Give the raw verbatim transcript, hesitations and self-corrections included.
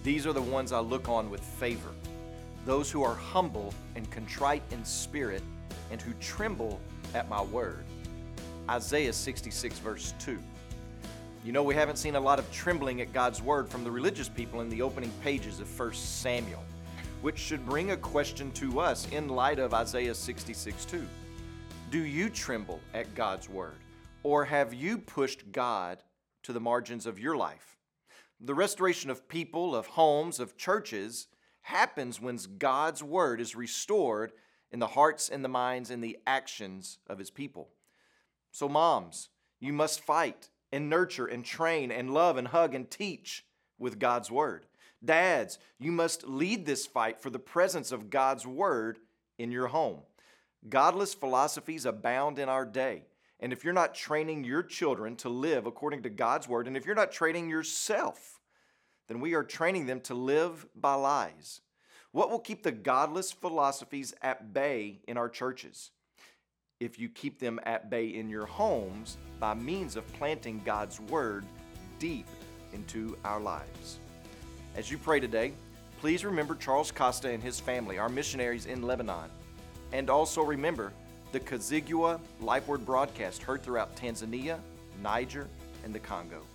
These are the ones I look on with favor, those who are humble and contrite in spirit and who tremble at my word. Isaiah sixty-six verse two. You know, we haven't seen a lot of trembling at God's word from the religious people in the opening pages of First Samuel, which should bring a question to us in light of Isaiah sixty-six two. Do you tremble at God's word, or have you pushed God to the margins of your life? The restoration of people, of homes, of churches happens when God's word is restored in the hearts and the minds and the actions of his people. So moms, you must fight and nurture and train and love and hug and teach with God's word. Dads, you must lead this fight for the presence of God's word in your home. Godless philosophies abound in our day. And if you're not training your children to live according to God's word, and if you're not training yourself, then we are training them to live by lies. What will keep the godless philosophies at bay in our churches? If you keep them at bay in your homes by means of planting God's word deep into our lives. As you pray today, please remember Charles Costa and his family, our missionaries in Lebanon. And also remember the Kazigua Life Word broadcast heard throughout Tanzania, Niger, and the Congo.